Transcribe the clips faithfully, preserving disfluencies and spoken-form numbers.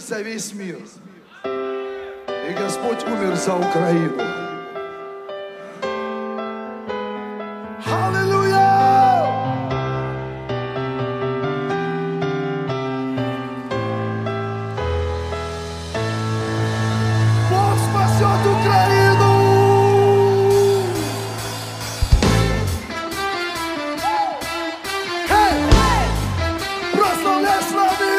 за весь мир. И Господь умер за Украину. Аллилуйя! Бог спасет Украину! Эй! Прославляй славы!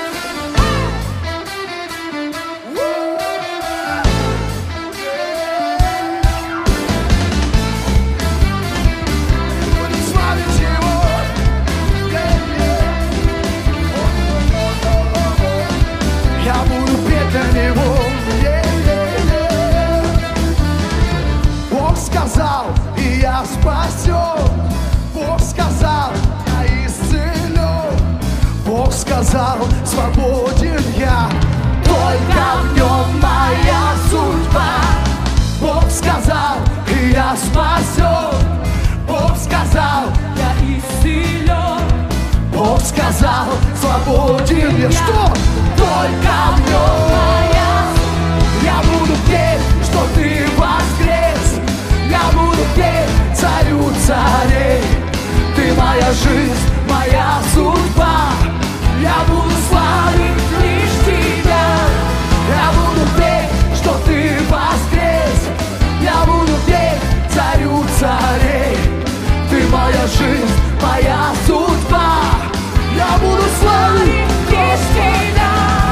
И я спасен. Бог сказал, я исцелен. Бог сказал, свободен я. Только в нем моя судьба. Бог сказал, и я спасен. Бог сказал, я исцелен. Бог сказал, свободен я. Что? Только в нем моя судьба. Я буду петь, что ты воскрес. Я буду петь царю царей. Ты моя жизнь, моя судьба. Я буду славить лишь тебя. Я буду петь, что ты воскрес. Я буду петь царю царей. Ты моя жизнь, моя судьба. Я буду славить лишь тебя.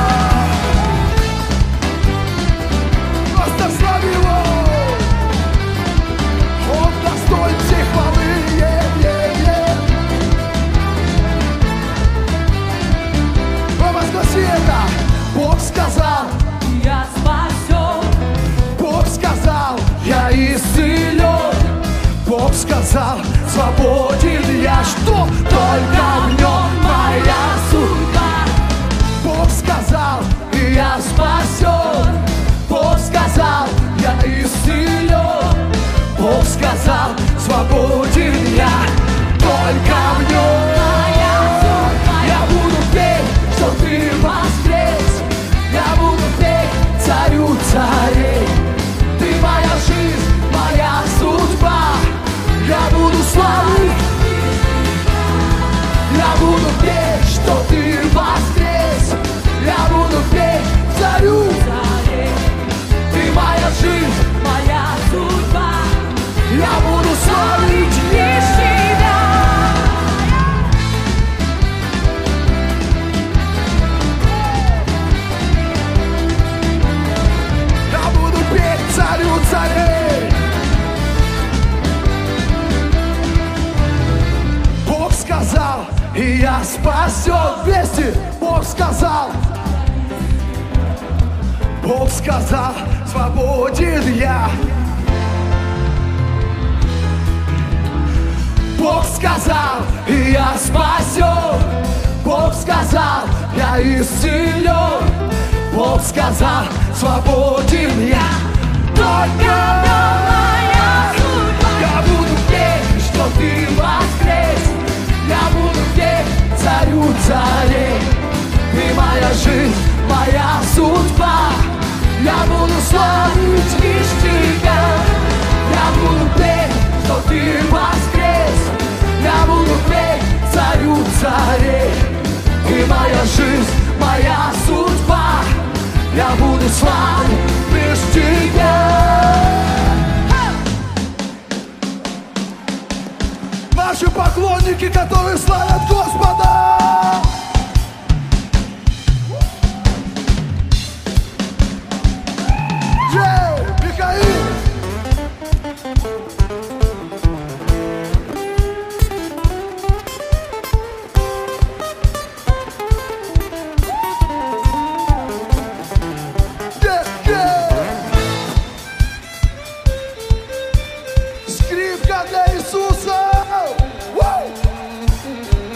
Просто слави его. Он достоин всей хвалы, е-е-е. Провозгласи это. Бог сказал, я спасен. Бог сказал, я исцелен. Бог сказал, свободен я. Что? Только в нем моя судьба. Бог сказал, и я спасен. Бог сказал, я исцелен. Бог сказал, свободен я. Только в нем моя судьба. Я буду петь, что ты воскрес. Я буду петь царю царей. Ты моя жизнь, моя судьба. Я буду славить. Я буду петь, что ты воскрес. Я буду петь царю царей. Ты моя жизнь, моя судьба. Я буду славить лишь тебя. Я буду петь царю царей. Бог сказал, и я спасен. Вместе Бог сказал. Бог сказал, свободен я. Бог сказал, и я спасен. Бог сказал, я исцелен. Бог сказал, свободен я. Только моя судьба. Я буду петь, что ты воскрес. Я буду петь царю царей. Ты моя жизнь, моя судьба. Я буду славить лишь тебя. Я буду петь, что ты воскрес. Я буду петь царю царей. Ты моя жизнь, моя судьба. Я буду славить лишь тебя. Наши поклонники, которые славят Господа. Джей, Михаил. Скрипка для Иисуса! Воу!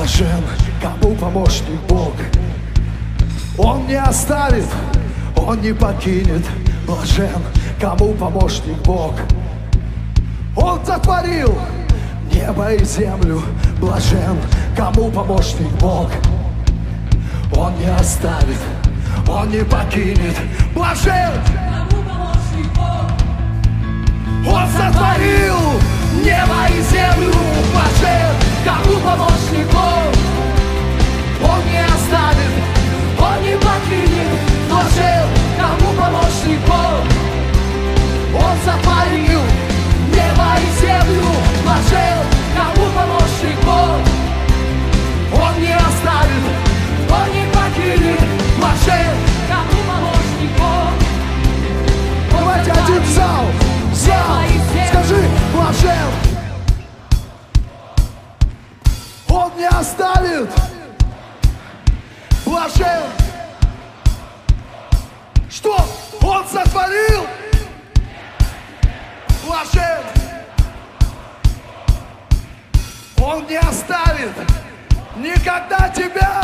Блажен, кому помощник Бог. Он не оставит, Он не покинет. Блажен, кому помощник Бог. Он сотворил небо и землю. Блажен, кому помощник Бог. Он не оставит, Он не покинет. Блажен, кому помощник Бог. Он сотворил небо и землю. Блажен, кому помощник Бог. Он не оставит, Он не покинет. Блажен, кому помощник Бог. Он сотворил небо и землю. Блажен, кому помощник Бог. Он не оставит, Он не покинет. Блажен, кому помощник Бог. Давайте один зал, зал, скажи, блажен. Он не оставит. Блажен. Что Он сотворил? Блажен. Он не оставит никогда тебя.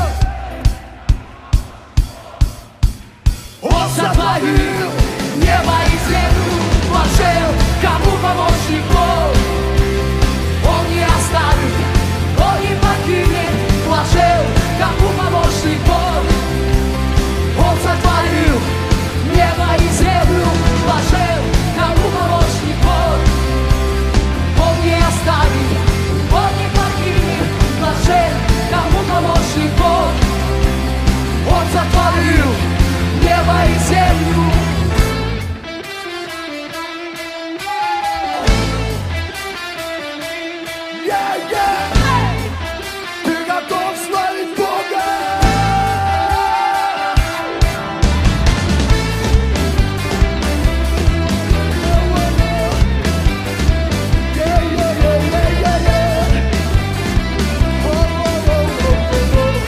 Он сотворил небо и землю. Блажен, кому помощник Бог. Он не оставит, Он не покинет. Блажен, кому помощник Бог. Он сотворил небо и землю. Блажен, кому помощник Бог. Он не оставит, Он не покинет. Блажен, кому помощник Бог. Он сотворил небо и землю. Yeah, yeah. Hey. Ты готов славить Бога? Yeah, yeah, yeah, yeah, yeah, yeah. Oh, oh, oh, oh, oh.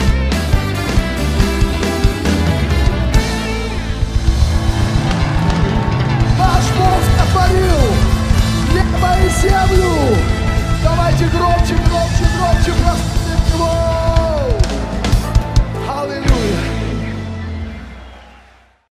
Наш Бог сотворил небо и землю. Давайте громче.